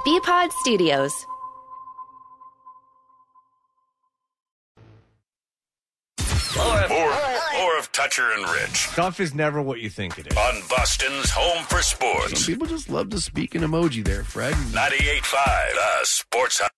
BPod Studios. More of Toucher and Rich. Stuff is never what you think it is. On Boston's Home for Sports. Some people just love to speak in emoji there, Fred. 98.5, Sports Hub.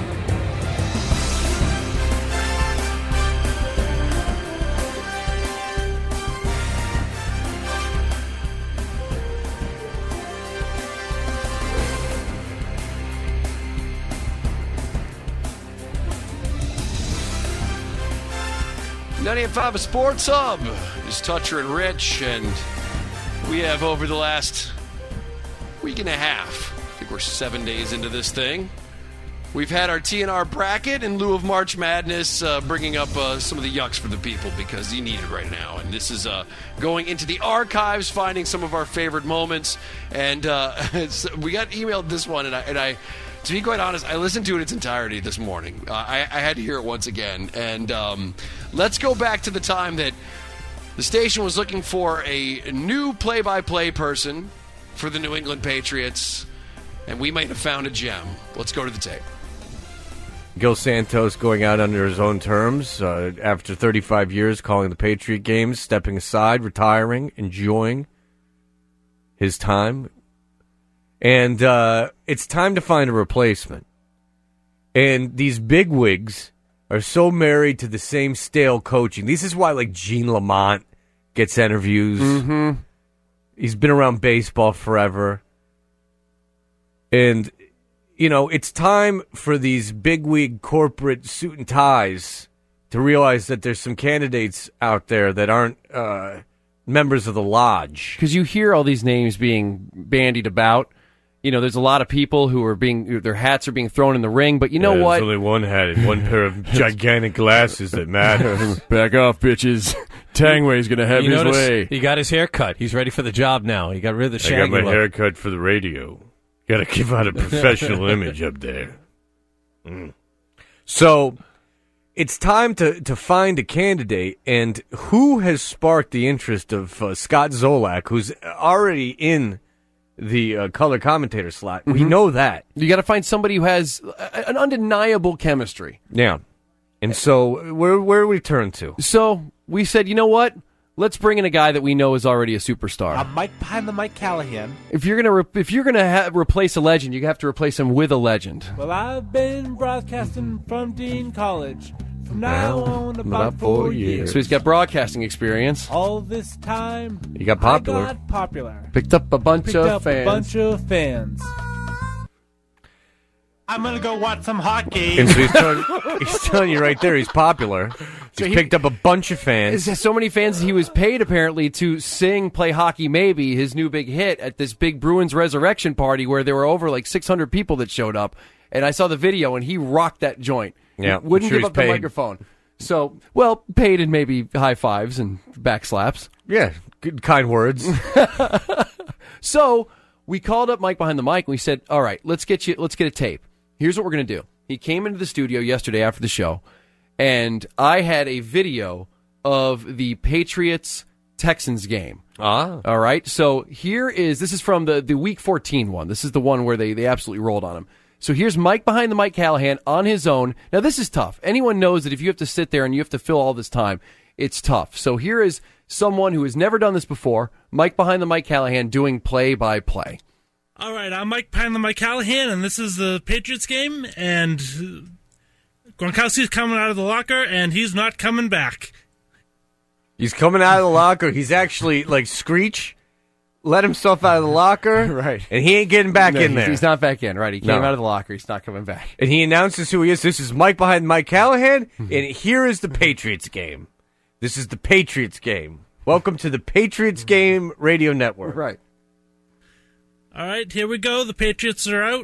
.98.5 Sports Hub is Toucher and Rich, and we have over the last week and a half, I think we're 7 days into this thing, we've had our TNR bracket in lieu of March Madness, bringing up some of the yucks for the people because you need it right now. And this is going into the archives, finding some of our favorite moments. And we got emailed this one, and I to be quite honest, I listened to it in its entirety this morning. I had to hear it once again. And let's go back to the time that the station was looking for a new play-by-play person for the New England Patriots, and we might have found a gem. Let's go to the tape. Gil Santos going out under his own terms after 35 years calling the Patriot games, stepping aside, retiring, enjoying his time. And it's time to find a replacement. And these bigwigs are so married to the same stale coaching. This is why, like, Gene Lamont gets interviews. Mm-hmm. He's been around baseball forever. And, you know, it's time for these bigwig corporate suit and ties to realize that there's some candidates out there that aren't members of the lodge. Because you hear all these names being bandied about. You know, there's a lot of people who are their hats are being thrown in the ring, but you know what? There's only one hat and one pair of gigantic glasses that matter. Back off, bitches. Tangway's going to have his way. He got his hair cut. He's ready for the job now. He got rid of the shaggy I got my look. hair cut for the radio. Got to give out a professional image up there. So it's time to find a candidate, and who has sparked the interest of Scott Zolak, who's already in the color commentator slot. Mm-hmm. We know that. You got to find somebody who has an undeniable chemistry. Yeah. And so where do we turn to? So we said, you know what? Let's bring in a guy that we know is already a superstar. Mike behind the Mike Callahan. If you're gonna replace a legend, you have to replace him with a legend. Well, I've been broadcasting from Dean College. From now on about 4 years. So he's got broadcasting experience. All this time, he got popular. I got popular. Picked up a bunch of fans. I'm going to go watch some hockey. And so he's telling you right there he's popular. He's picked up a bunch of fans. There's so many fans that he was paid, apparently, to sing Play Hockey Maybe, his new big hit, at this big Bruins resurrection party where there were over like 600 people that showed up. And I saw the video, and he rocked that joint. Yeah, wouldn't give up the microphone. So, well, paid in maybe high fives and back slaps. Yeah, good, kind words. So we called up Mike behind the mic, and we said, all right, let's get a tape. Here's what we're going to do. He came into the studio yesterday after the show, and I had a video of the Patriots-Texans game. Ah. All right, so this is from the Week 14 one. This is the one where they absolutely rolled on him. So here's Mike behind the Mike Callahan on his own. Now, this is tough. Anyone knows that if you have to sit there and you have to fill all this time, it's tough. So here is someone who has never done this before, Mike behind the Mike Callahan, doing play-by-play. All right, I'm Mike behind the Mike Callahan, and this is the Patriots game, and Gronkowski's coming out of the locker, and he's not coming back. He's coming out of the locker. He's actually, like Screech, let himself out of the locker, right? And he ain't getting back in there. He's not back in, right? He came out of the locker. He's not coming back. And he announces who he is. This is Mike behind Mike Callahan, and here is the Patriots game. This is the Patriots game. Welcome to the Patriots Game Radio Network. Right. All right, here we go. The Patriots are out.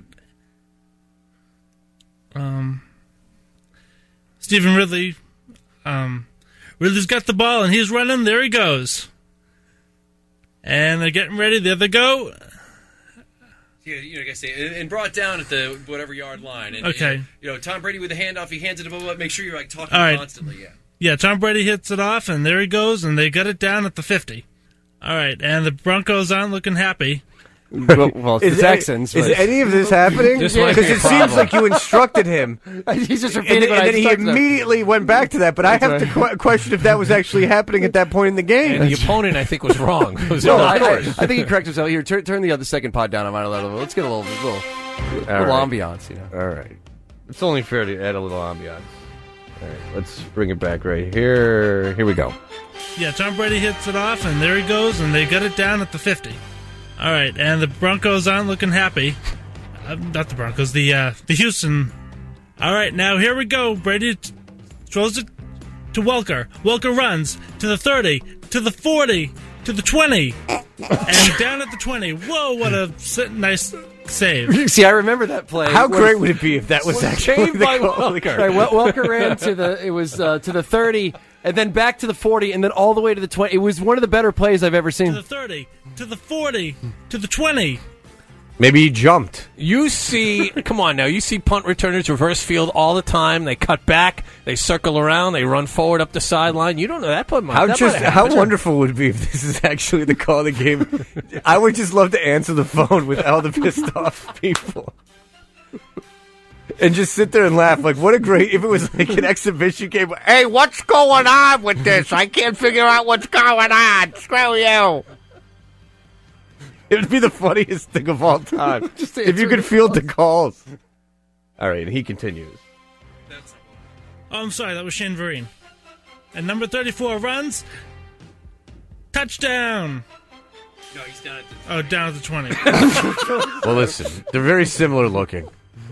Stephen Ridley. Ridley's got the ball, and he's running. There he goes. And they're getting ready. There they go. Like I say, and brought down at the whatever yard line. And, okay. Tom Brady with the handoff. He hands it to him. Make sure you're like talking constantly. Yeah. Yeah, Tom Brady hits it off, and there he goes, and they got it down at the 50. All right, and the Broncos aren't looking happy. Well, it's the Texans. Is but- any of this happening? This Because might be a it seems problem. like you instructed him, He's just and repeating what I then he just talked about. immediately went back to that. But I have to question if that was actually happening at that point in the game. And the opponent, I think, was wrong. It was No, of I course. think he corrected himself. Here, turn the other second pod down on mine a little bit. Let's get a little right. ambiance, you know. All right. It's only fair to add a little ambiance. All right, let's bring it back right here. Here we go. Yeah, Tom Brady hits it off, and there he goes, and they got it down at the 50. All right, and the Broncos aren't looking happy. Not the Broncos, the Houston. All right, now here we go. Brady throws it to Welker. Welker runs to the 30, to the 40, to the 20, and down at the 20. Whoa, what a nice save. See, I remember that play. How great would it be if that was actually saved the by call? Welker. Right, Welker ran to the 30, and then back to the 40, and then all the way to the 20. It was one of the better plays I've ever To seen. the 30, to the 40, to the 20. Maybe he jumped. You see, come on now, you see punt returners reverse field all the time. They cut back, they circle around, they run forward up the sideline. You don't know that. How wonderful would it be if this is actually the call of the game? I would just love to answer the phone with all the pissed off people. And just sit there and laugh. Like, what a great, if it was like an exhibition game. Hey, what's going on with this? I can't figure out what's going on. Screw you. It would be the funniest thing of all time. If you could field the calls. All right, and he continues. Oh, I'm sorry, that was Shane Vereen. And number 34 runs. Touchdown. No, he's down at the. Oh, down at the 20. Well, listen, they're very similar looking.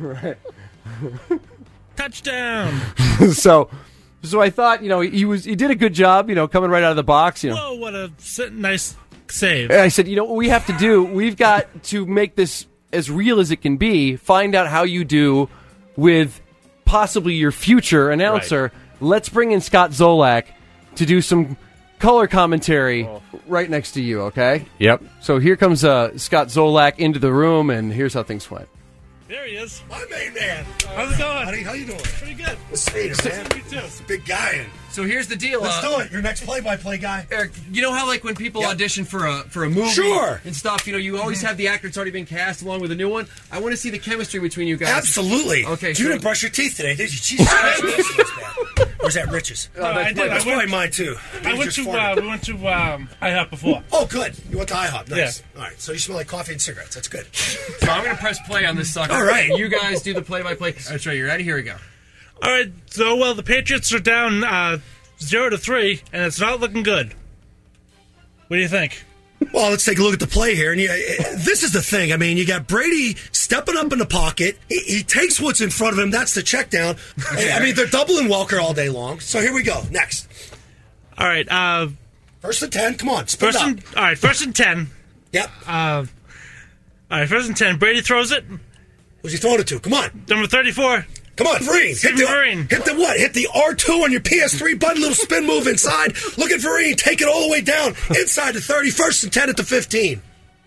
Touchdown. So I thought, he did a good job, coming right out of the box, Whoa, what a nice save. And I said, what we have to do, we've got to make this as real as it can be, find out how you do with possibly your future announcer. Let's bring in Scott Zolak to do some color commentary right next to you, okay? Yep. So here comes Scott Zolak into the room, and here's how things went. There he is. My main man. How's it going? Buddy, how you doing? Pretty good. Sweet, man. You too. It's a big guy. And So here's the deal. let's do it. Your next play-by-play guy. Eric, you know how like when people Yep. audition for a movie Sure. and stuff, you always have the actor that's already been cast along with a new one. I want to see the chemistry between you guys. Absolutely. Okay, You sure. didn't brush your teeth today, did you? Jesus Christ, your teeth smells bad. Or is that Rich's? No, I did. That's I probably went, mine, too. I went Just to farted. we went to IHOP before. Oh, good. You went to IHOP. Nice. Yeah. All right. So you smell like coffee and cigarettes. That's good. So I'm going to press play on this sucker. All right. You guys do the play-by-play. That's right. You ready? Here we go. All right. So the Patriots are down 0-3, and it's not looking good. What do you think? Well, let's take a look at the play here. And this is the thing. I mean, you got Brady stepping up in the pocket. He takes what's in front of him. That's the check down. I mean, they're doubling Welker all day long. So here we go. Next. All right. First and 10. Come on. Split up. All right. First and 10. Yep. All right. First and 10. Brady throws it. Who's he throwing it to? Come on. Number 34. Come on, Vereen. Steven Vereen. Hit the what? Hit the R2 on your PS3 button, little spin move inside. Look at Vereen. Take it all the way down inside the 30. First and 10 at the 15.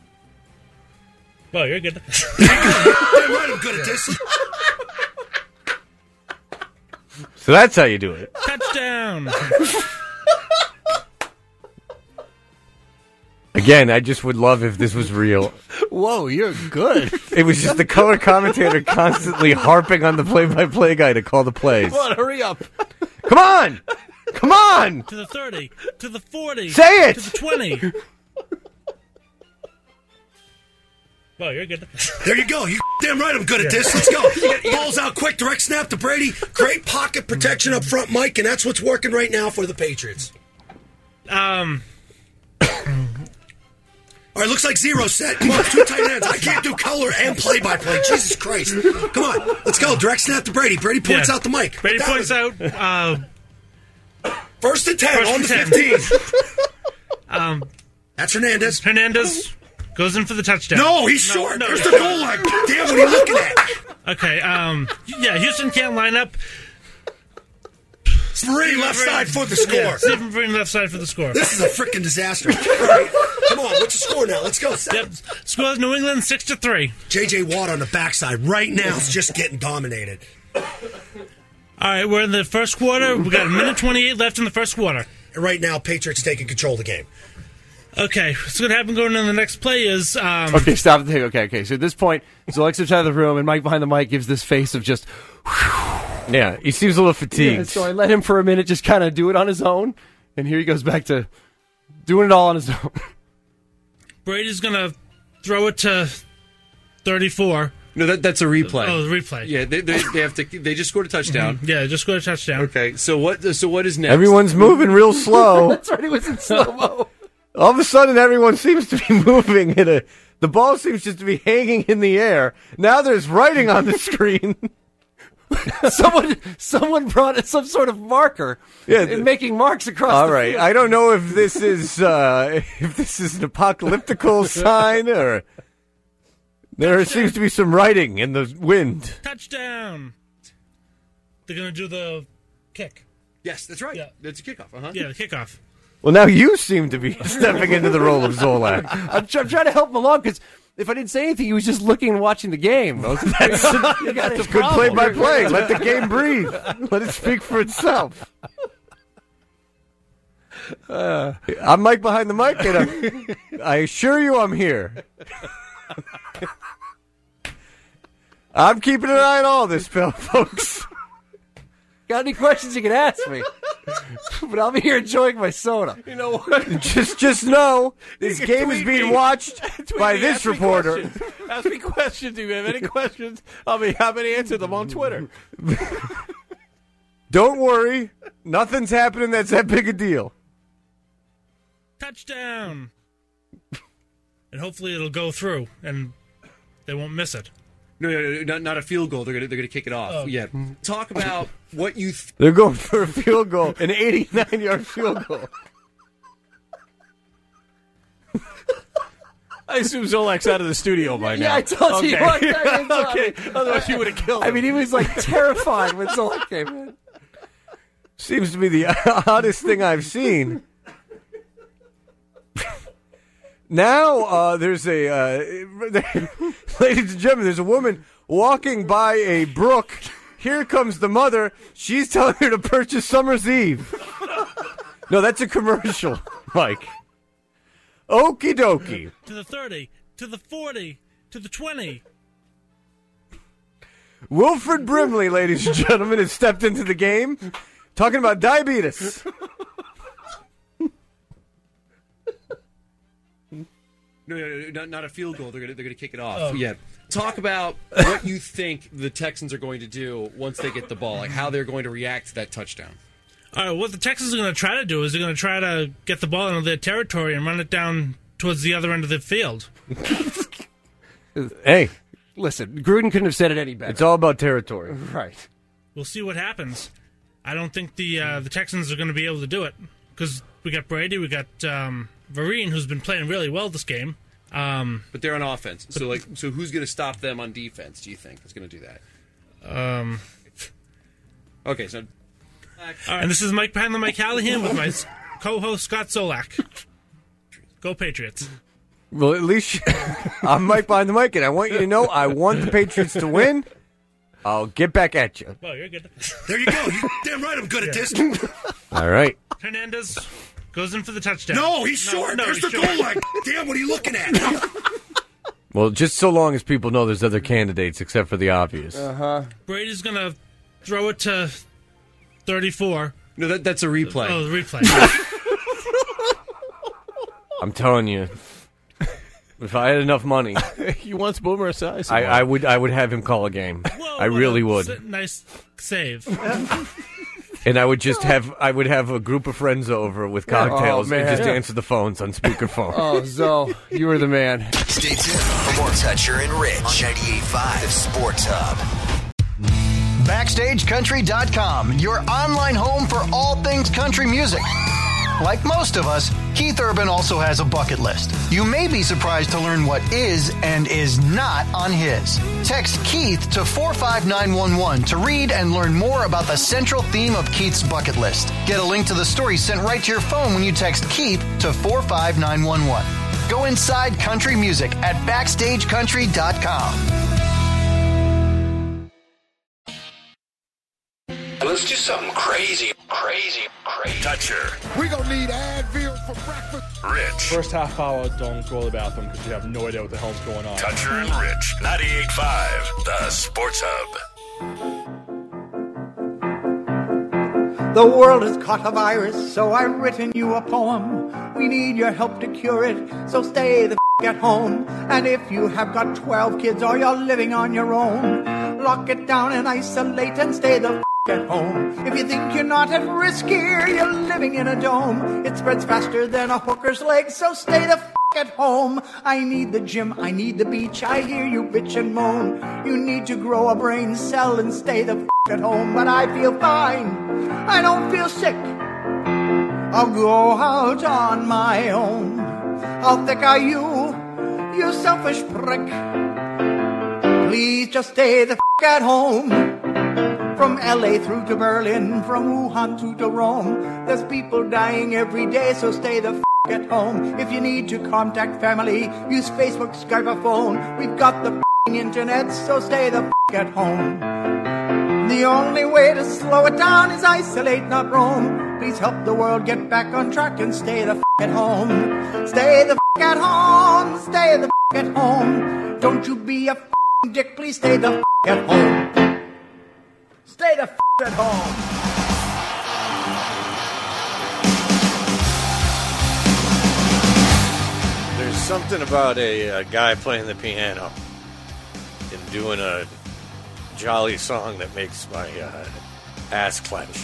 Well, you're good. Damn right, I'm good at this. So that's how you do it. Touchdown. Again, I just would love if this was real. Whoa, you're good. It was just the color commentator constantly harping on the play-by-play guy to call the plays. Come on, hurry up. Come on! Come on! To the 30. To the 40. Say it! To the 20. Well, you're good. There you go. You damn right I'm good at this. Let's go. Balls out quick. Direct snap to Brady. Great pocket protection up front, Mike, and that's what's working right now for the Patriots. All right, looks like zero set. Come on, two tight ends. I can't do color and play-by-play. Jesus Christ. Come on, let's go. Direct snap to Brady. Brady points out the mic. Brady That points was- out. First and 10 First on and the 10. 15. That's Hernandez. Hernandez goes in for the touchdown. No, he's short. no. There's the goal line. Damn, what are you looking at? Okay. Yeah, Houston can't line up. Vereen left side for the score. Yeah, Stephen Vereen left side for the score. This is a freaking disaster. All right, come on, what's the score now? Let's go. Yep. Scores New England 6-3. J.J. Watt on the backside right now is just getting dominated. All right, we're in the first quarter. We got a minute 28 left in the first quarter. And right now, Patriots taking control of the game. Okay, what's going to happen going into the next play is... Okay, stop the thing. Okay. So at this point, Zolak steps out of the room, and Mike behind the mic gives this face of just... Yeah, he seems a little fatigued. Yeah, so I let him for a minute just kind of do it on his own, and here he goes back to doing it all on his own. Brady's going to throw it to 34. No, that's a replay. Oh, the replay. Yeah, they have to. They just scored a touchdown. Yeah, just scored a touchdown. Okay, so what is next? Everyone's moving real slow. That's right, he was in slow-mo. All of a sudden, everyone seems to be moving. The ball seems just to be hanging in the air. Now there's writing on the screen. Someone brought some sort of marker. Yeah, and making marks across. All the right, field. I don't know if this is an apocalyptical sign or there seems to be some writing in the wind. Touchdown! They're going to do the kick. Yes, that's right. Yeah. That's a kickoff. Yeah, the kickoff. Well, now you seem to be stepping into the role of Zolak. I'm trying to help him along because if I didn't say anything, he was just looking and watching the game. That's good play-by-play. Let the game breathe. Let it speak for itself. I'm Mike behind the mic, and I assure you I'm here. I'm keeping an eye on all this, folks. Got any questions you can ask me? But I'll be here enjoying my soda. You know what? Just know this game is being watched by this reporter. Ask me questions. If you have any questions, I'll be happy to answer them on Twitter. Don't worry. Nothing's happening that's that big a deal. Touchdown! And hopefully it'll go through, and they won't miss it. No, not a field goal. They're gonna kick it off. Oh. Yeah. Talk about what you. They're going for a field goal, an 89-yard field goal. I assume Zolak's out of the studio by now. Yeah, I told you. Okay. Okay. Otherwise, you would have killed him. I mean, he was like terrified when Zolak came in. Seems to be the oddest thing I've seen. Now, there's ladies and gentlemen, there's a woman walking by a brook. Here comes the mother. She's telling her to purchase Summer's Eve. No, that's a commercial, Mike. Okie dokie. To the 30, to the 40, to the 20. Wilfred Brimley, ladies and gentlemen, has stepped into the game, talking about diabetes. No, not a field goal. They're gonna kick it off. Oh. Yeah. Talk about what you think the Texans are going to do once they get the ball, like how they're going to react to that touchdown. All right, what the Texans are going to try to do is they're going to try to get the ball into their territory and run it down towards the other end of the field. Hey, listen, Gruden couldn't have said it any better. It's all about territory. Right. We'll see what happens. I don't think the Texans are going to be able to do it because we got Brady, we got Vereen, who's been playing really well this game. But they're on offense. So who's going to stop them on defense, do you think, is going to do that? Okay, so... And this is Mike behind the Mike Callahan with my co-host Scott Zolak. Go Patriots. Well, at least I'm Mike behind the mic, and I want you to know I want the Patriots to win. I'll get back at you. Oh, you're good. There you go. You're damn right I'm good at this. All right. Hernandez goes in for the touchdown. No, he's short. There's the goal line. Damn, what are you looking at? Well, just so long as people know there's other candidates except for the obvious. Brady's going to throw it to 34. No, that's a replay. Oh, the replay. I'm telling you, if I had enough money, He wants Boomer Esiason. I would have him call a game. Whoa, I really would. Nice save. And I would have a group of friends over with cocktails and just answer the phones on speakerphone. Oh, Zo, you were the man. Stay tuned for more Toucher and Rich on 98.5 Sports Hub. BackstageCountry.com, your online home for all things country music. Like most of us, Keith Urban also has a bucket list. You may be surprised to learn what is and is not on his. Text Keith to 45911 to read and learn more about the central theme of Keith's bucket list. Get a link to the story sent right to your phone when you text Keith to 45911. Go inside country music at BackstageCountry.com. Let's do something crazy. Toucher, We gonna need Advil for breakfast. Rich. First half hour, don't go to the bathroom because you have no idea what the hell's going on. Toucher and Rich. 98.5, the Sports Hub. The world has caught a virus, so I've written you a poem. We need your help to cure it, so stay the at home. And if you have got 12 kids or you're living on your own, lock it down and isolate and stay the at home. If you think you're not at risk here, you're living in a dome. It spreads faster than a hooker's leg, so stay the at home. I need the gym, I need the beach, I hear you bitch and moan. You need to grow a brain cell and stay the at home. But I feel fine, I don't feel sick. I'll go out on my own. How thick are you, you selfish prick? Please just stay the at home. From LA through to Berlin, from Wuhan to Rome, there's people dying every day, so stay the at home. If you need to contact family, use Facebook, Skype, or phone. We've got the internet, so stay the at home. The only way to slow it down is isolate, not roam. Please help the world get back on track and stay the at home. Stay the at home. Stay the at home. Don't you be a dick, please stay the at home. Stay the at home. There's something about a guy playing the piano and doing a jolly song that makes my ass clench.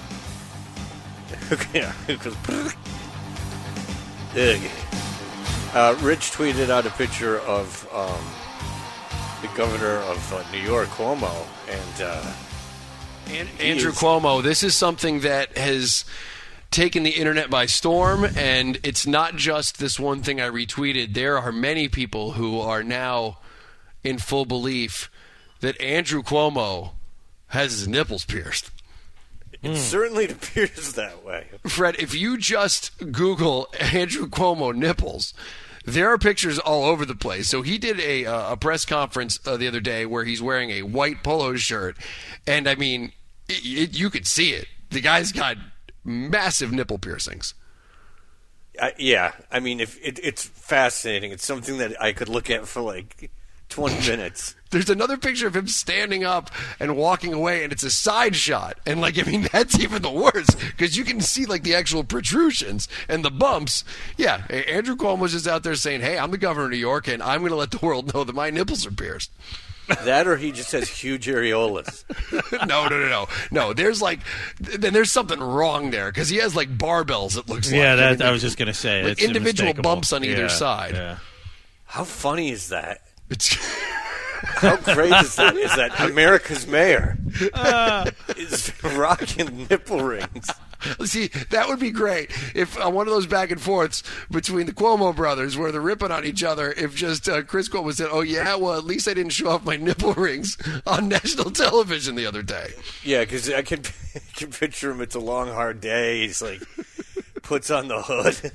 Rich tweeted out a picture of the governor of New York, Cuomo, and Andrew Cuomo. This is something that has taken the internet by storm, and it's not just this one thing I retweeted. There are many people who are now in full belief that Andrew Cuomo has his nipples pierced. It certainly appears that way. Fred, if you just Google Andrew Cuomo nipples, there are pictures all over the place. So he did a press conference the other day where he's wearing a white polo shirt, and I mean, you could see it. The guy's got massive nipple piercings. Yeah, I mean, it's fascinating. It's something that I could look at for like 20 minutes. There's another picture of him standing up and walking away, and it's a side shot. And, like, I mean, that's even the worst, because you can see, like, the actual protrusions and the bumps. Yeah, Andrew Cuomo's just out there saying, hey, I'm the governor of New York, and I'm going to let the world know that my nipples are pierced. That, or he just has huge areolas. No, there's something wrong there, because he has, like, barbells, it looks like. Yeah, I was just going to say. Like it's individual bumps on either side. Yeah. How funny is that? How great is that? Is that America's mayor is rocking nipple rings? See, that would be great if one of those back and forths between the Cuomo brothers where they're ripping on each other, if just Chris Cuomo said, oh, yeah, well, at least I didn't show off my nipple rings on national television the other day. Yeah, because I can picture him. It's a long, hard day. He's like, puts on the hood,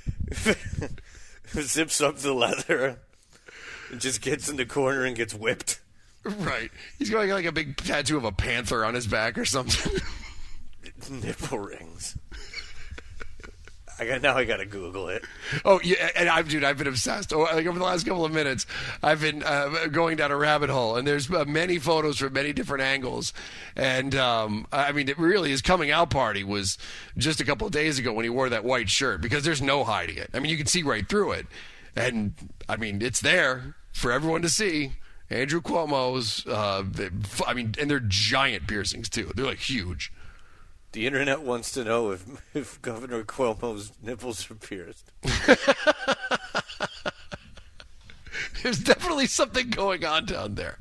zips up the leather, and just gets in the corner and gets whipped. Right. He's got like a big tattoo of a panther on his back or something. Nipple rings. Now I got to Google it. Oh, yeah, and I've been obsessed. Like over the last couple of minutes, I've been going down a rabbit hole, and there's many photos from many different angles. And, I mean, it really, his coming out party was just a couple of days ago when he wore that white shirt, because there's no hiding it. I mean, you can see right through it. And, I mean, it's there for everyone to see. Andrew Cuomo's, and they're giant piercings, too. They're, like, huge. The internet wants to know if Governor Cuomo's nipples are pierced. There's definitely something going on down there.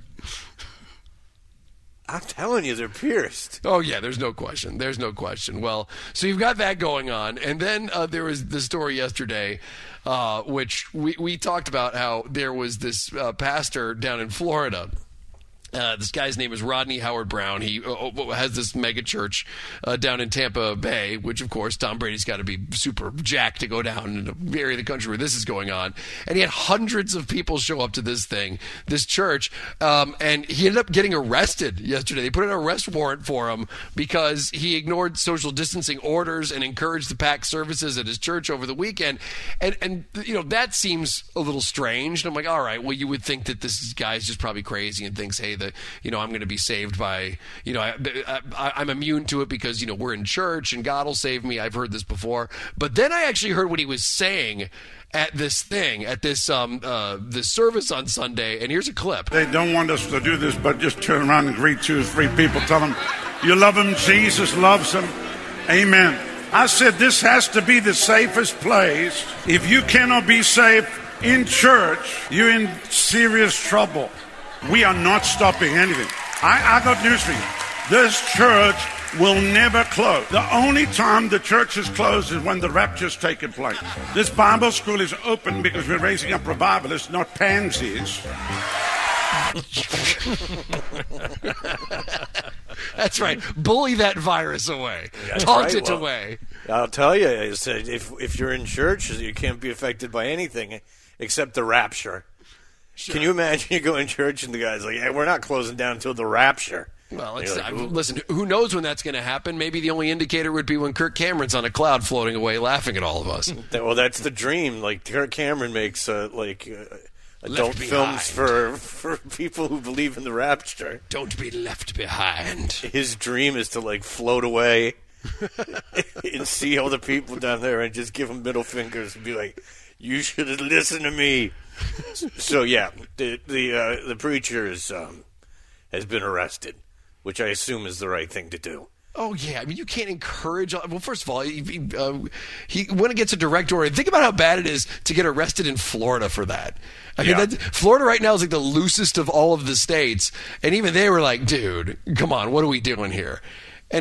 I'm telling you, they're pierced. Oh, yeah, there's no question. Well, so you've got that going on. And then there was the story yesterday, which we talked about how there was this pastor down in Florida This guy's name is Rodney Howard Brown. He has this mega church down in Tampa Bay, which, of course, Tom Brady's got to be super jacked to go down in the area of the country where this is going on. And he had hundreds of people show up to this church, and he ended up getting arrested yesterday. They put an arrest warrant for him because he ignored social distancing orders and encouraged the packed services at his church over the weekend. And that seems a little strange. And I'm like, all right, well, you would think that this guy's just probably crazy and thinks, hey, I'm going to be saved by, I'm immune to it because, we're in church and God will save me. I've heard this before. But then I actually heard what he was saying at this service on Sunday. And here's a clip. They don't want us to do this, but just turn around and greet 2 or 3 people. Tell them you love them. Jesus loves them. Amen. I said this has to be the safest place. If you cannot be safe in church, you're in serious trouble. We are not stopping anything. I got news for you. This church will never close. The only time the church is closed is when the rapture's taken place. This Bible school is open because we're raising up revivalists, not pansies. That's right. Bully that virus away. Taunt it away. I'll tell you, if you're in church, you can't be affected by anything except the rapture. Sure. Can you imagine you go in church and the guy's like, hey, we're not closing down until the rapture? Well, listen, who knows when that's going to happen? Maybe the only indicator would be when Kirk Cameron's on a cloud floating away laughing at all of us. Well, that's the dream. Like, Kirk Cameron makes adult films for people who believe in the rapture. Don't be left behind. His dream is to, float away and see all the people down there and just give them middle fingers and be like, you should have listened to me. So yeah, the preacher has been arrested, which I assume is the right thing to do. Oh yeah, I mean you can't encourage. Well, first of all, he when it gets a direct order, think about how bad it is to get arrested in Florida for that. I mean, Florida right now is like the loosest of all of the states, and even they were like, "Dude, come on, what are we doing here?" And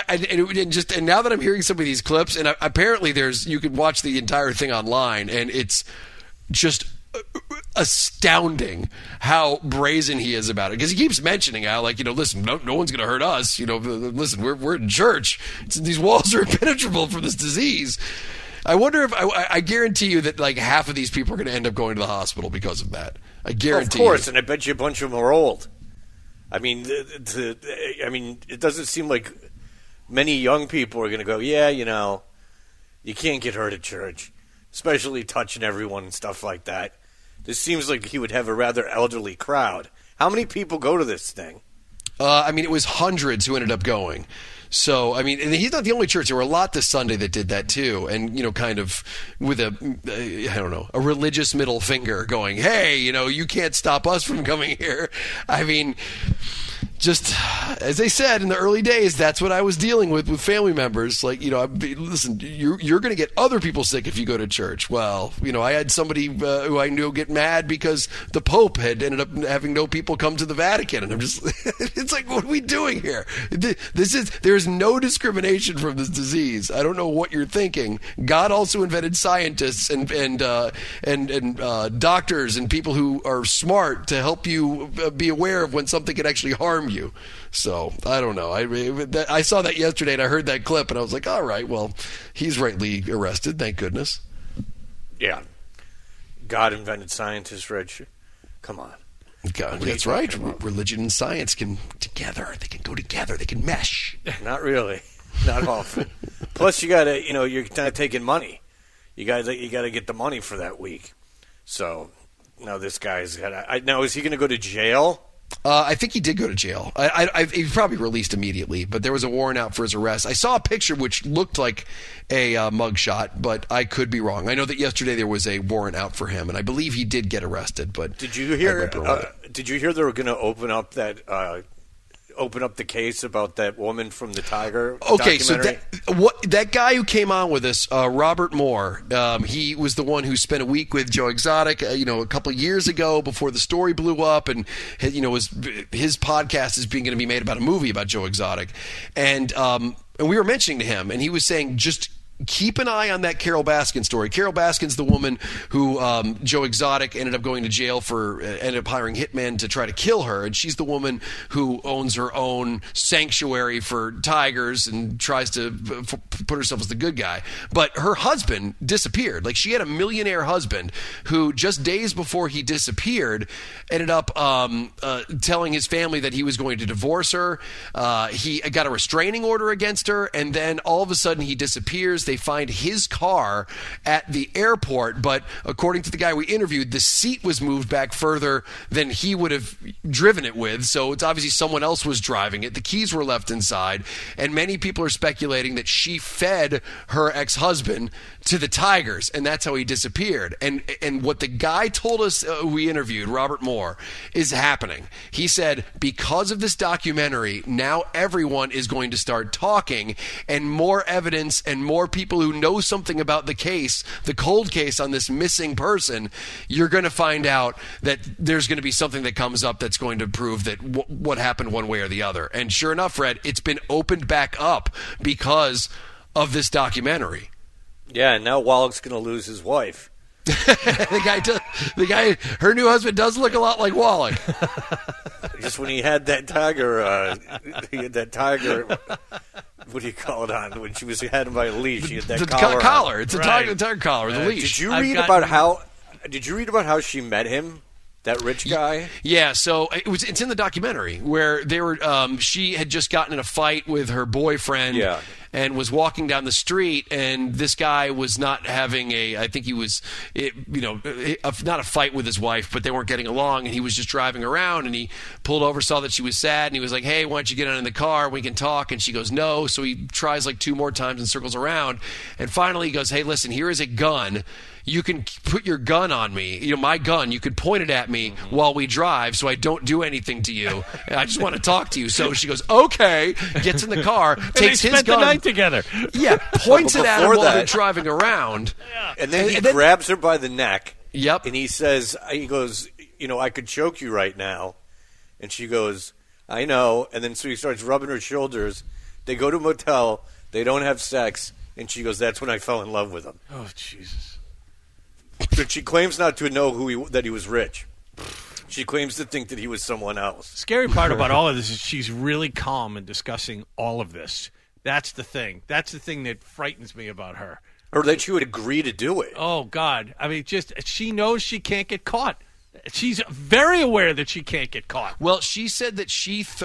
now that I'm hearing some of these clips, and apparently you can watch the entire thing online, and it's just astounding how brazen he is about it, because he keeps mentioning how, listen, no one's going to hurt us. Listen, we're in church. These walls are impenetrable for this disease. I wonder if I guarantee you that half of these people are going to end up going to the hospital because of that. I guarantee. Of course, and I bet you a bunch of them are old. I mean, it doesn't seem like many young people are going to go, yeah, you can't get hurt at church, especially touching everyone and stuff like that. This seems like he would have a rather elderly crowd. How many people go to this thing? It was hundreds who ended up going. So, and he's not the only church. There were a lot this Sunday that did that too. And, kind of with a religious middle finger going, hey, you can't stop us from coming here. Just as they said in the early days, that's what I was dealing with family members. Listen, you're going to get other people sick if you go to church. Well, I had somebody who I knew get mad because the Pope had ended up having no people come to the Vatican, and I'm just, it's like, what are we doing here? There's no discrimination from this disease. I don't know what you're thinking. God also invented scientists and doctors and people who are smart to help you be aware of when something can actually harm you. So I don't know. I saw that yesterday and I heard that clip and I was like, all right, well, he's rightly arrested. Thank goodness. Yeah. God invented scientists, Reg. Come on. God, that's right. Religion and science can together. They can go together. They can mesh. Not really. Not often. Plus, you gotta, you're not taking money. You gotta get the money for that week. So now this guy's got. Now is he going to go to jail? I think he did go to jail. He was probably released immediately, but there was a warrant out for his arrest. I saw a picture which looked like a mugshot, but I could be wrong. I know that yesterday there was a warrant out for him, and I believe he did get arrested. But did you hear? Did you hear they were going to open up the case about that woman from the Tiger documentary? So that guy who came on with us, Robert Moore, he was the one who spent a week with Joe Exotic, a couple of years ago before the story blew up, and his podcast is going to be made about a movie about Joe Exotic, and we were mentioning to him, and he was saying just keep an eye on that Carol Baskin story. Carol Baskin's the woman who Joe Exotic ended up going to jail for, ended up hiring hitmen to try to kill her, and she's the woman who owns her own sanctuary for tigers and tries to put herself as the good guy. But her husband disappeared. Like, she had a millionaire husband who just days before he disappeared ended up telling his family that he was going to divorce her. He got a restraining order against her, and then all of a sudden he disappears. They find his car at the airport, but according to the guy we interviewed, the seat was moved back further than he would have driven it with, so it's obviously someone else was driving it. The keys were left inside, and many people are speculating that she fed her ex-husband to the tigers, and that's how he disappeared. And what the guy told us we interviewed, Robert Moore, is happening. He said, because of this documentary, now everyone is going to start talking, and more evidence and more people who know something about the case, the cold case on this missing person, you're going to find out that there's going to be something that comes up that's going to prove that what happened one way or the other. And sure enough, Fred, it's been opened back up because of this documentary. Yeah, and now Wallach's going to lose his wife. the guy, her new husband does look a lot like Wallach. Just when he had that tiger, what do you call it on? When she had him by a leash, he had that collar. It's a tiger collar, the leash. Did you read about how she met him? That rich guy? Yeah, so it's in the documentary where they were. She had just gotten in a fight with her boyfriend, and was walking down the street, and this guy was not having I think he was, not a fight with his wife, but they weren't getting along, and he was just driving around, and he pulled over, saw that she was sad, and he was like, "Hey, why don't you get in the car? We can talk." And she goes, "No." So he tries like 2 more times and circles around, and finally he goes, "Hey, listen, here is a gun. You can put your gun on me, my gun. You could point it at me while we drive so I don't do anything to you. I just want to talk to you." So she goes, "Okay," gets in the car, takes his gun. The night together. Yeah, points it at him while they're driving around. And then he grabs her by the neck. Yep. And he goes, "I could choke you right now." And she goes, "I know." And then so he starts rubbing her shoulders. They go to a motel. They don't have sex. And she goes, "That's when I fell in love with him." Oh, Jesus. But she claims not to know that he was rich. She claims to think that he was someone else. Scary part about all of this is she's really calm in discussing all of this. That's the thing. That's the thing that frightens me about her. Or that she would agree to do it. Oh, God. I mean, she knows she can't get caught. She's very aware that she can't get caught. Well, she said that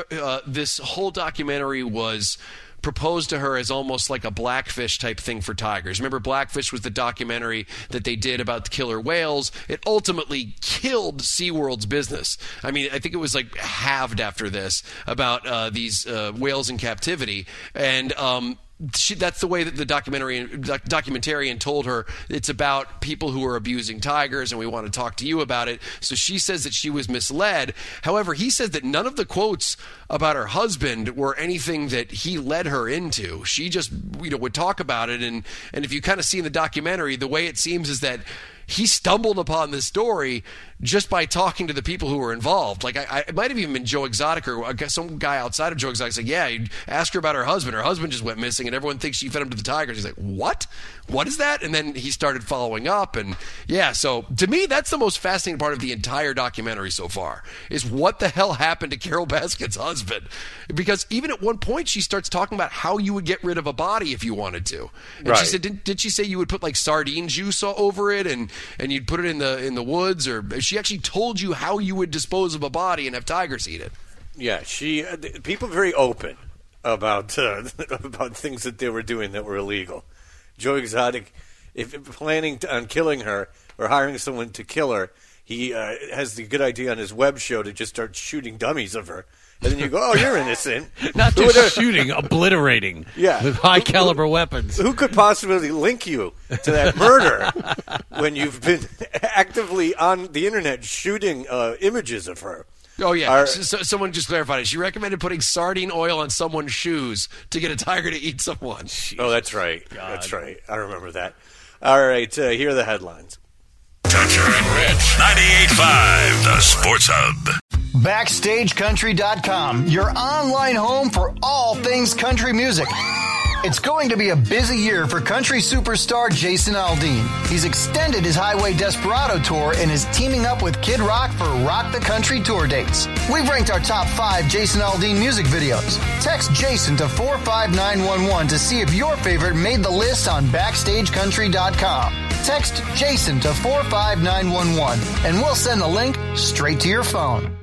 this whole documentary was proposed to her as almost like a Blackfish type thing for tigers. Remember, Blackfish was the documentary that they did about the killer whales. It ultimately killed SeaWorld's business. I mean, I think it was like halved after this about these whales in captivity. And that's the way that the documentarian told her it's about people who are abusing tigers, and we want to talk to you about it. So she says that she was misled. However, he says that none of the quotes about her husband were anything that he led her into. She just would talk about it, and if you kind of see in the documentary, the way it seems is that he stumbled upon this story just by talking to the people who were involved. Like, it might have even been Joe Exotic or some guy outside of Joe Exotic said, "Yeah, you ask her about her husband. Her husband just went missing, and everyone thinks she fed him to the tigers." He's like, "What? What is that?" And then he started following up, and so to me, that's the most fascinating part of the entire documentary so far, is what the hell happened to Carol Baskin's husband. Because even at one point, she starts talking about how you would get rid of a body if you wanted to. And she said, did she say you would put like sardine juice over it and you'd put it in the woods? Or she actually told you how you would dispose of a body and have tigers eat it. Yeah, people are very open about things that they were doing that were illegal. Joe Exotic, if planning on killing her or hiring someone to kill her, he has the good idea on his web show to just start shooting dummies of her. And then you go, "Oh, you're innocent." Not just shooting, obliterating with high-caliber weapons. Who could possibly link you to that murder when you've been actively on the Internet shooting images of her? Oh, yeah. So someone just clarified it. She recommended putting sardine oil on someone's shoes to get a tiger to eat someone. Jeez. Oh, that's right. God. That's right. I remember that. All right, here are the headlines. Toucher and Rich, 98.5, the Sports Hub. BackstageCountry.com, your online home for all things country music. It's going to be a busy year for country superstar Jason Aldean. He's extended his Highway Desperado tour and is teaming up with Kid Rock for Rock the Country tour dates. We've ranked our top 5 Jason Aldean music videos. Text Jason to 45911 to see if your favorite made the list on BackstageCountry.com. Text Jason to 45911 and we'll send the link straight to your phone.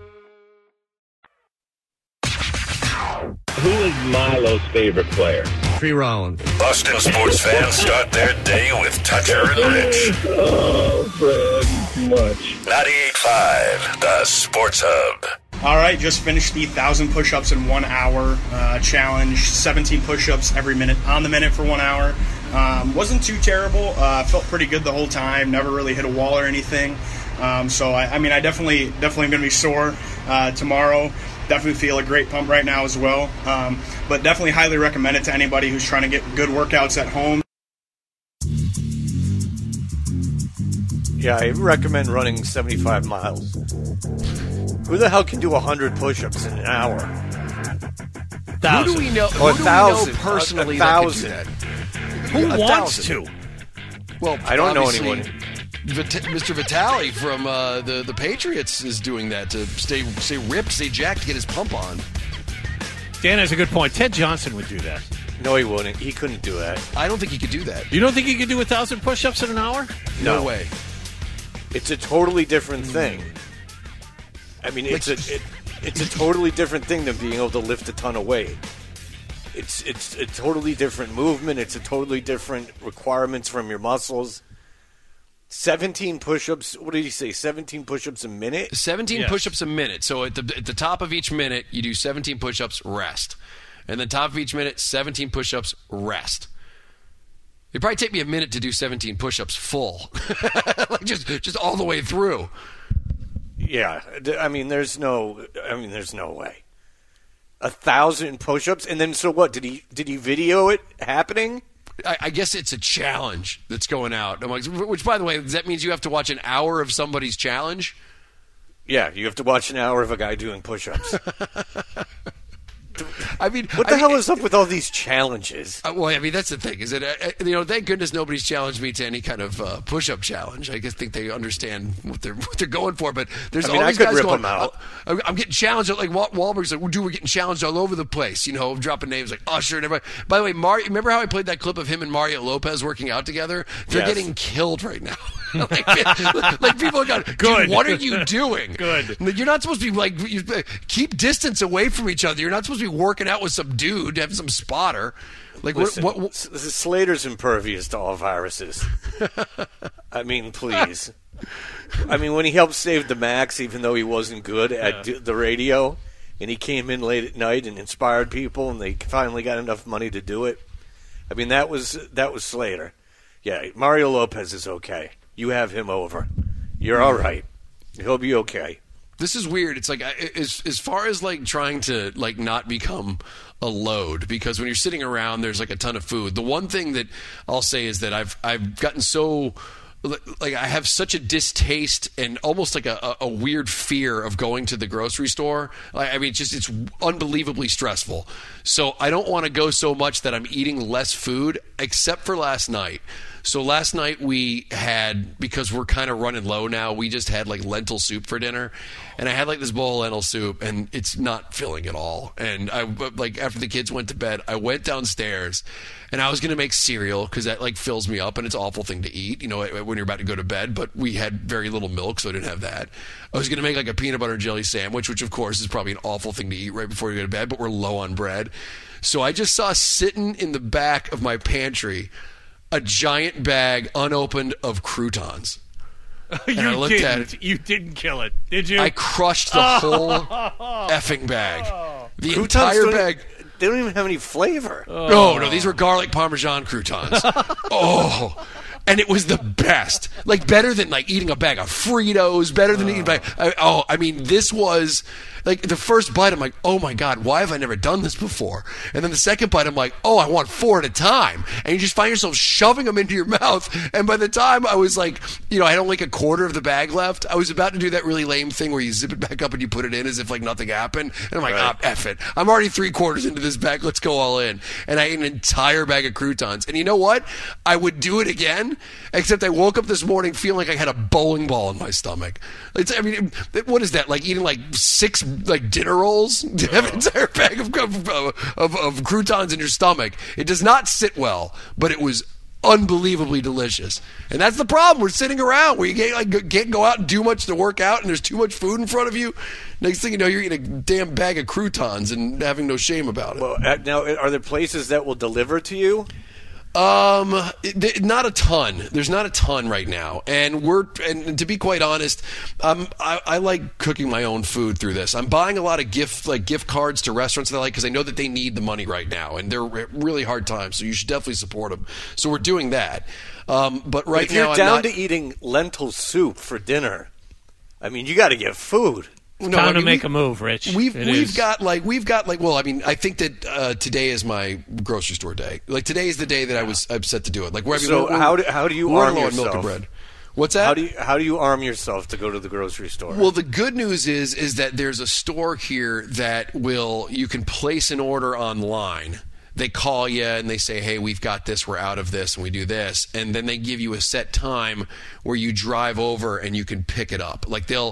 Who is Milo's favorite player? Tree Rollins. Boston sports fans start their day with Toucher and Rich. Oh, Fred, too much. 98.5, the Sports Hub. All right, just finished the 1,000 push-ups in 1 hour challenge. 17 push-ups every minute, on the minute for 1 hour. Wasn't too terrible. Felt pretty good the whole time. Never really hit a wall or anything. So I definitely going to be sore tomorrow. Definitely feel a great pump right now as well. But definitely highly recommend it to anybody who's trying to get good workouts at home. Yeah, I recommend running 75 miles. Who the hell can do 100 push-ups in an hour? Who do we know? Who do we know personally that could do that? Who wants to? Well, I don't know obviously, anyone. Mr. Vitale from the Patriots is doing that to stay ripped, stay jacked, to get his pump on. Dan has a good point. Ted Johnson would do that. No, he wouldn't. He couldn't do that. I don't think he could do that. You don't think he could do 1,000 push-ups in an hour? No way. It's a totally different thing. I mean, it's a totally different thing than being able to lift a ton of weight. It's a totally different movement. It's a totally different requirements from your muscles. 17 push-ups. What did he say? 17 push-ups a minute? 17 push-ups a minute. So at the top of each minute, you do 17 push-ups, rest. And the top of each minute, 17 push-ups, rest. It'd probably take me a minute to do 17 push-ups full. Like just all the way through. Yeah. I mean, there's no way. 1,000 push-ups? And then, so what? Did he video it happening? I guess it's a challenge that's going out. I'm like, which, by the way, that means you have to watch an hour of somebody's challenge? Yeah, you have to watch an hour of a guy doing push-ups. I mean, what the hell is up with all these challenges? Well, I mean, that's the thing. Is that thank goodness nobody's challenged me to any kind of push-up challenge. I think they understand what they're going for. But there's all these guys going. I'm getting challenged. Like Wahlberg's like, dude, we're getting challenged all over the place. Dropping names like Usher and everybody. By the way, remember how I played that clip of him and Mario Lopez working out together? They're getting killed right now. like people are going, good. What are you doing? Good. You're not supposed to be keep distance away from each other. You're not supposed to be working out with some dude, have some spotter. Like, listen, what Slater's impervious to all viruses. I mean, please. I mean, when he helped save the Max, even though he wasn't good at the radio, and he came in late at night and inspired people, and they finally got enough money to do it. I mean, that was Slater. Yeah, Mario Lopez is okay. You have him over. You're all right. He'll be okay. This is weird. It's like as far as like trying to like not become a load, because when you're sitting around, there's like a ton of food. The one thing that I'll say is that I've gotten so like I have such a distaste and almost like a weird fear of going to the grocery store. I mean, it's unbelievably stressful. So I don't want to go so much that I'm eating less food, except for last night. So last night we had, because we're kind of running low now, we just had like lentil soup for dinner. And I had like this bowl of lentil soup, and it's not filling at all. And I like after the kids went to bed, I went downstairs and I was going to make cereal because that like fills me up, and it's an awful thing to eat, when you're about to go to bed. But we had very little milk, so I didn't have that. I was going to make like a peanut butter and jelly sandwich, which of course is probably an awful thing to eat right before you go to bed, but we're low on bread. So I just saw sitting in the back of my pantry a giant bag unopened of croutons. And I looked at it. You didn't kill it, did you? I crushed the whole effing bag. The Croutons entire bag. They don't even have any flavor. No, these were garlic Parmesan croutons. And it was the best. Like, better than, like, eating a bag of Fritos, better than eating a bag. I mean, this was, like, the first bite, I'm like, oh, my God, why have I never done this before? And then the second bite, I'm like, oh, I want 4 at a time. And you just find yourself shoving them into your mouth. And by the time I was, like, you know, I had only, like, a quarter of the bag left, I was about to do that really lame thing where you zip it back up and you put it in as if, like, nothing happened. And I'm like, F it. I'm already 3/4 into this bag. Let's go all in. And I ate an entire bag of croutons. And you know what? I would do it again, except I woke up this morning feeling like I had a bowling ball in my stomach. I mean, what is that? Like eating like 6 like dinner rolls? To have an entire bag of croutons in your stomach. It does not sit well, but it was unbelievably delicious. And that's the problem. We're sitting around where you can't go out and do much to work out, and there's too much food in front of you. Next thing you know, you're eating a damn bag of croutons and having no shame about it. Well, now, are there places that will deliver to you? Not a ton. There's not a ton right now, and to be quite honest, I like cooking my own food through this. I'm buying a lot of gift cards to restaurants that I like because I know that they need the money right now, and they're really hard times. So you should definitely support them. So we're doing that. But right if you're now, down to eating lentil soup for dinner, I mean, you got to get food. Time to make a move, Rich. We've got well, I mean, I think that today is my grocery store day. Like today is the day that I'm set to do it. Like how do you arm yourself? Milk and bread. What's that? How do you arm yourself to go to the grocery store? Well, the good news is that there's a store here that you can place an order online. They call you and they say, hey, we've got this, we're out of this, and we do this. And then they give you a set time where you drive over and you can pick it up. Like they'll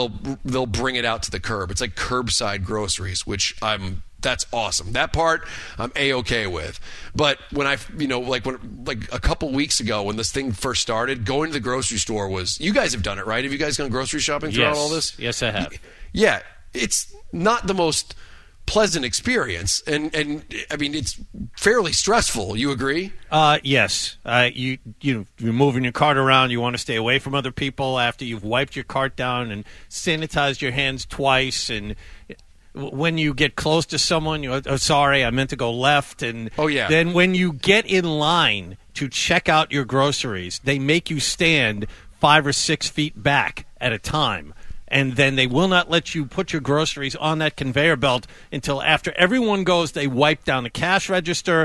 bring it out to the curb. It's like curbside groceries, which that's awesome. That part I'm A-okay with. But when like a couple weeks ago when this thing first started, going to the grocery store you guys have done it, right? Have you guys gone grocery shopping throughout all this? Yes, I have. Yeah. It's not the most pleasant experience, and I mean it's fairly stressful. You agree? Yes. You're moving your cart around. You want to stay away from other people after you've wiped your cart down and sanitized your hands twice. And when you get close to someone, sorry, I meant to go left. And then when you get in line to check out your groceries, they make you stand 5 or 6 feet back at a time. And then they will not let you put your groceries on that conveyor belt until after everyone goes. They wipe down the cash register,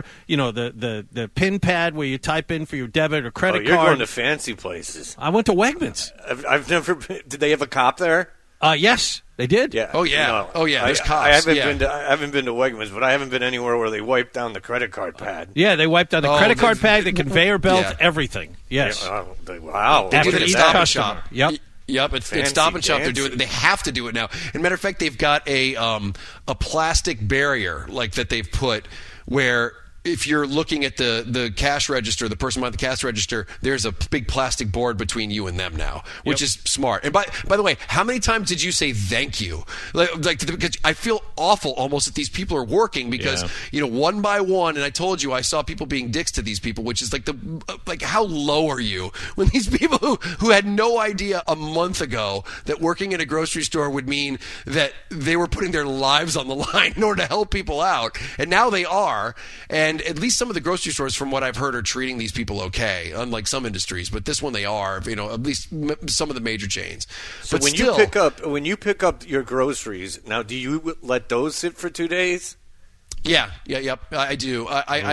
the PIN pad where you type in for your debit or credit card. You're going to fancy places. I went to Wegmans. I've never been. Did they have a cop there? Yes, they did. Yeah. Oh yeah. No, oh yeah. There's cops. I haven't been to Wegmans, but I haven't been anywhere where they wipe down the credit card pad. Yeah, they wiped down the credit card pad, the conveyor belt, everything. Yes. Yeah, wow. They do that at Stop and Shop. Yep. Yep, it's Stop and Shop. They're doing it. They have to do it now. As a matter of fact, they've got a plastic barrier like that they've put where if you're looking at the cash register, the person behind the cash register, there's a big plastic board between you and them now, which is smart. And by the way, how many times did you say thank you? Because I feel awful almost that these people are working because one by one. And I told you I saw people being dicks to these people, which is like how low are you when these people who had no idea a month ago that working at a grocery store would mean that they were putting their lives on the line in order to help people out, and now they are. And at least some of the grocery stores, from what I've heard, are treating these people okay, unlike some industries. But this one they are, at least some of the major chains. So but when you pick up your groceries, now do you let those sit for 2 days? Yeah, I do.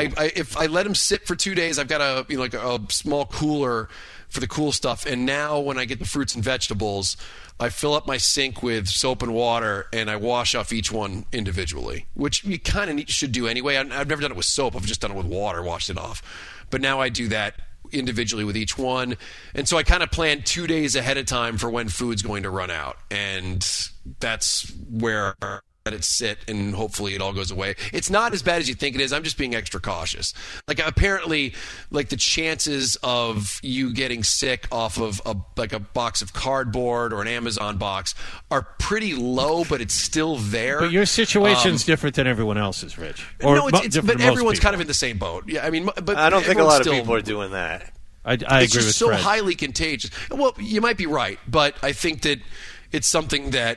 If I let them sit for 2 days, I've got a small cooler for the cool stuff. And now when I get the fruits and vegetables, I fill up my sink with soap and water, and I wash off each one individually, which you kind of should do anyway. I've never done it with soap. I've just done it with water, washed it off. But now I do that individually with each one. And so I kind of plan 2 days ahead of time for when food's going to run out. And that's where let it sit, and hopefully it all goes away. It's not as bad as you think it is. I'm just being extra cautious. Like apparently, like the chances of you getting sick off of a box of cardboard or an Amazon box are pretty low, but it's still there. But your situation's different than everyone else's, Rich. But everyone's kind of in the same boat. Yeah, I mean, but I don't think a lot of people are doing that. I agree with It's just so Fred. highly contagious. Well, you might be right, but I think that it's something that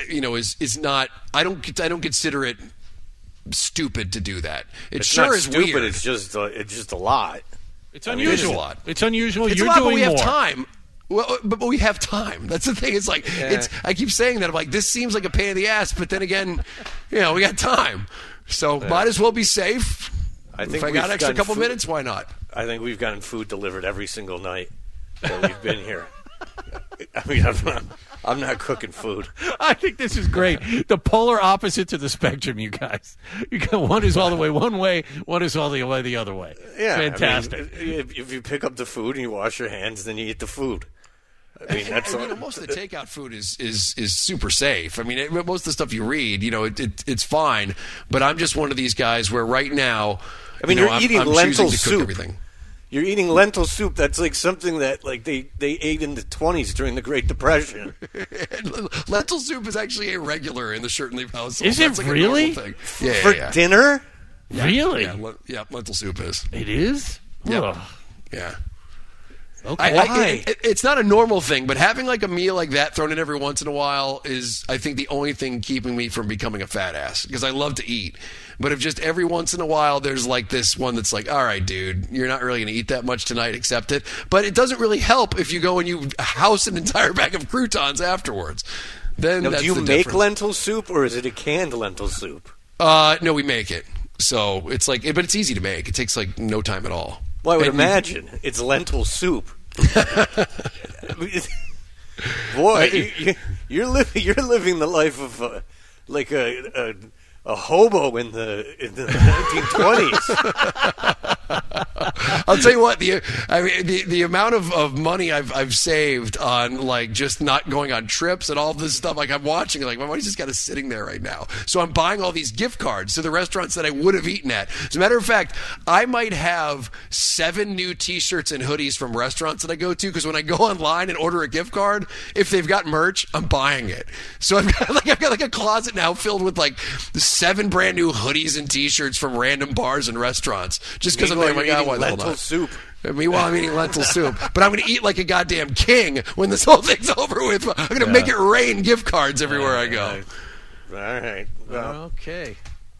is not. I don't consider it stupid to do that. It it's sure not is stupid, weird. It's just a lot. It's unusual. It is a lot. It's unusual. It's You're a lot, doing but we have more. time. Well, but we have time. That's the thing. It's like I keep saying that. I'm like, this seems like a pain in the ass, but then again, we got time, so might as well be safe. I think if I got extra couple minutes, why not? I think we've gotten food delivered every single night that we've been here. I mean, I'm not cooking food. I think this is great. The polar opposites of the spectrum, you guys. One is all the way one way, one is all the way the other way. Yeah, Fantastic. I mean, if you pick up the food and you wash your hands, then you eat the food. I mean, that's most of the takeout food is super safe. I mean, most of the stuff you read, it's fine. But I'm just one of these guys where right now, I mean, you're eating I'm lentil choosing to cook soup. everything. You're eating lentil soup. That's like something that they ate in the 20s during the Great Depression. Lentil soup is actually a regular in the Shirt and Leave household. Is it That's like really? a normal thing. Yeah, For yeah. dinner? Really? Yeah, lentil soup is. It is? Yep. Ugh. Yeah. Okay. Why? It's not a normal thing, but having like a meal like that thrown in every once in a while is, I think, the only thing keeping me from becoming a fat ass, because I love to eat. But if just every once in a while there's like this one that's like, all right, dude, you're not really going to eat that much tonight, accept it. But it doesn't really help if you go and you house an entire bag of croutons afterwards. Then Now, that's do you the make difference. lentil soup, or is it a canned lentil soup? No, we make it. So it's like, but it's easy to make. It takes like no time at all. Well, I would And imagine it's lentil soup. Boy, you're living the life of like a hobo in the 1920s. I'll tell you what, the amount of money I've saved on like just not going on trips and all this stuff, like I'm watching, like my money's just kind of sitting there right now. So I'm buying all these gift cards to the restaurants that I would have eaten at. As a matter of fact, I might have 7 new T-shirts and hoodies from restaurants that I go to, because when I go online and order a gift card, if they've got merch, I'm buying it. So I've got like a closet now filled with like 7 brand new hoodies and T-shirts from random bars and restaurants, just because I'm like, oh my God, why the hell lentil not? soup. Meanwhile, I'm eating lentil soup, but I'm going to eat like a goddamn king when this whole thing's over with. I'm going to make it rain gift cards everywhere I go. All right. Well, okay.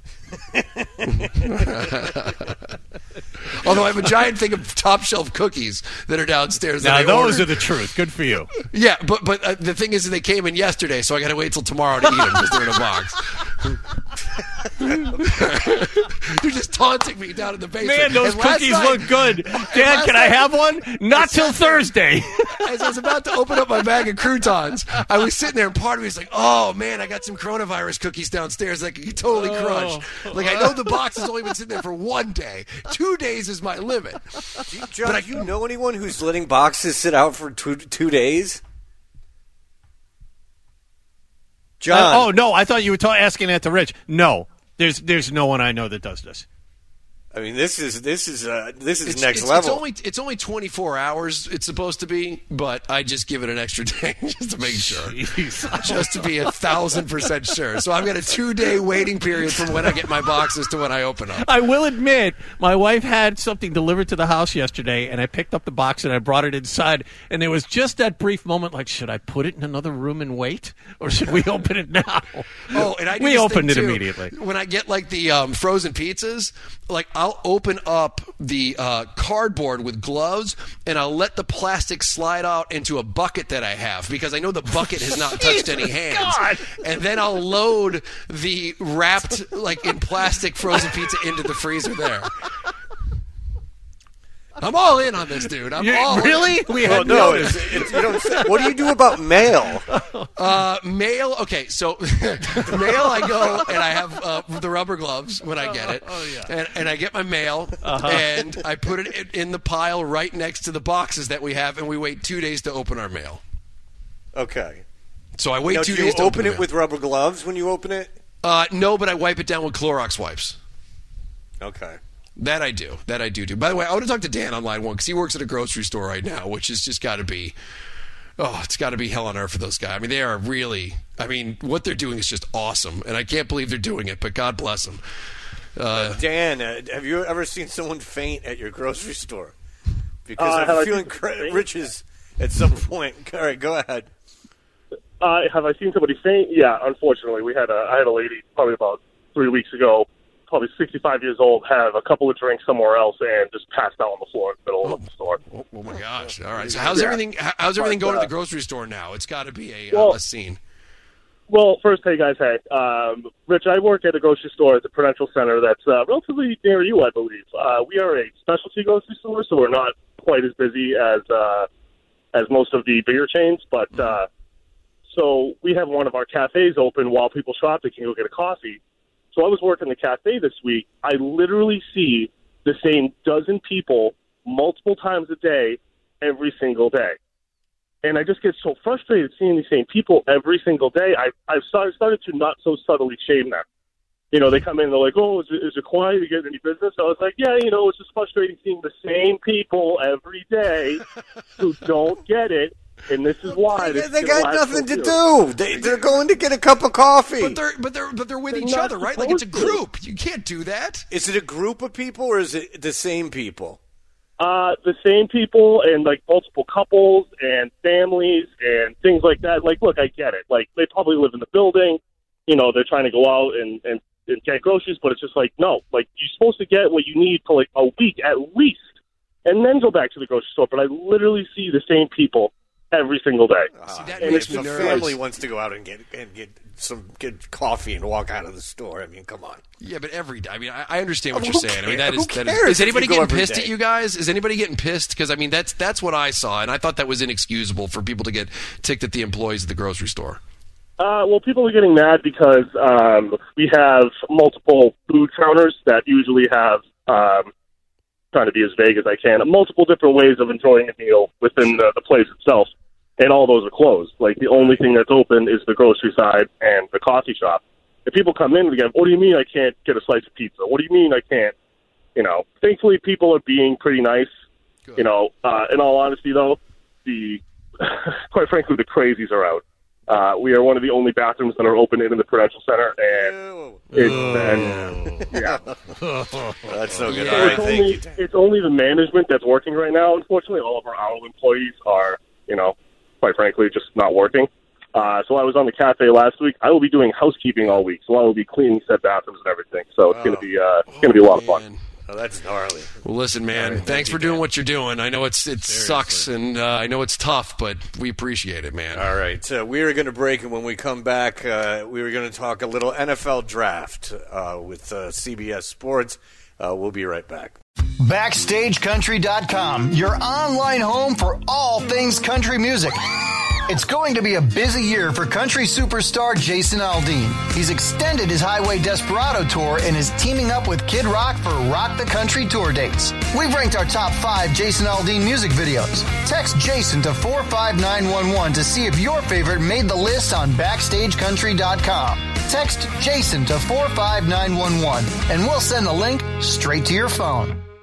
Although I have a giant thing of top shelf cookies that are downstairs. Now, that I those ordered. are the truth. Good for you. Yeah, but the thing is that they came in yesterday, so I got to wait till tomorrow to eat them because they're in a box. They're just taunting me down in the basement. Man, those And last cookies night- look good. and Dad, last can I night- have one? Not till Thursday. As I was about to open up my bag of croutons, I was sitting there, and part of me was like, "Oh man, I got some coronavirus cookies downstairs that I could totally crunch." Like, I know the box has only been sitting there for 1 day. 2 days is my limit. John, do you know anyone who's letting boxes sit out for two days? John. Oh no, I thought you were asking that to Rich. No, there's no one I know that does this. I mean, this is next level. It's only 24 hours. It's supposed to be, but I just give it an extra day just to make sure, just to be 1,000% sure. So I've got a 2-day waiting period from when I get my boxes to when I open them. I will admit, my wife had something delivered to the house yesterday, and I picked up the box and I brought it inside, and there was just that brief moment, like, should I put it in another room and wait, or should we open it now? Oh, and I do we this opened thing, it too. immediately. When I get like the frozen pizzas, like I'll open up the cardboard with gloves, and I'll let the plastic slide out into a bucket that I have, because I know the bucket has not touched any hands. God. And then I'll load the wrapped like in plastic frozen pizza into the freezer there. I'm all in on this, dude. I'm all really? in. We Well, had no, noticed. you don't say, what do you do about mail? Mail. Okay, so mail. I go and I have the rubber gloves when I get it. Oh, yeah. And I get my mail and I put it in the pile right next to the boxes that we have, and we wait 2 days to open our mail. Okay. So I wait Now, 2 do you days to open open it with rubber gloves when you open it? No, but I wipe it down with Clorox wipes. Okay. That I do. By the way, I want to talk to Dan on line 1 because he works at a grocery store right now, which has just got to be, it's got to be hell on earth for those guys. I mean, they are really, what they're doing is just awesome, and I can't believe they're doing it, but God bless them. Dan, have you ever seen someone faint at your grocery store? Because I'm feeling Rich is at some point. All right, go ahead. Have I seen somebody faint? Yeah, unfortunately, I had a lady probably about 3 weeks ago probably 65 years old, have a couple of drinks somewhere else and just passed out on the floor in the middle of the store. Oh my gosh! All right. So how's everything going at the grocery store now? It's got to be a scene. Well, first, hey guys, hey, Rich, I work at a grocery store at the Prudential Center that's relatively near you, I believe. We are a specialty grocery store, so we're not quite as busy as most of the bigger chains, but so we have one of our cafes open while people shop. They can go get a coffee. So I was working the cafe this week. I literally see the same dozen people multiple times a day, every single day. And I just get so frustrated seeing these same people every single day. I've started to not so subtly shame them. You know, they come in and they're like, oh, is it quiet? You get any business? I was like, yeah, you know, it's just frustrating seeing the same people every day who don't get it. And this is why they got nothing to do. They're going to get a cup of coffee. But they're with each other, right? Like it's a group. You can't do that. Is it a group of people or is it the same people? The same people and like multiple couples and families and things like that. Like, look, I get it. Like they probably live in the building. You know, they're trying to go out and get groceries, but it's just like, no, like you're supposed to get what you need for like a week at least, and then go back to the grocery store. But I literally see the same people every single day. If the family wants to go out and get coffee and walk out of the store, I mean, come on. Yeah, but every day. I mean, I understand what you're saying. I mean, that is. Is anybody getting pissed at you guys? Is anybody getting pissed? Because I mean, that's what I saw, and I thought that was inexcusable for people to get ticked at the employees at the grocery store. Well, people are getting mad because we have multiple food counters that usually have, trying to be as vague as I can, multiple different ways of enjoying a meal within the place itself, and all those are closed. Like, the only thing that's open is the grocery side and the coffee shop. If people come in and go, what do you mean I can't get a slice of pizza? What do you mean I can't? You know, thankfully people are being pretty nice. Good. You know, in all honesty, though, quite frankly, the crazies are out. We are one of the only bathrooms that are open in the Prudential Center, and that's so good. Yeah. All right, thank you. It's only the management that's working right now. Unfortunately, all of our hourly employees are, you know, quite frankly, just not working. So I was on the cafe last week. I will be doing housekeeping all week, so I will be cleaning said bathrooms and everything. So it's going to be a lot of fun. Oh, that's gnarly. Well, listen, man, right, thanks for doing what you're doing. I know it sucks, and I know it's tough, but we appreciate it, man. All right. We are going to break, and when we come back, we were going to talk a little NFL draft with CBS Sports. We'll be right back. BackstageCountry.com, your online home for all things country music. It's going to be a busy year for country superstar Jason Aldean. He's extended his Highway Desperado tour and is teaming up with Kid Rock for Rock the Country tour dates. We've ranked our top 5 Jason Aldean music videos. Text Jason to 45911 to see if your favorite made the list on BackstageCountry.com. Text Jason to 45911 and we'll send the link straight to your phone.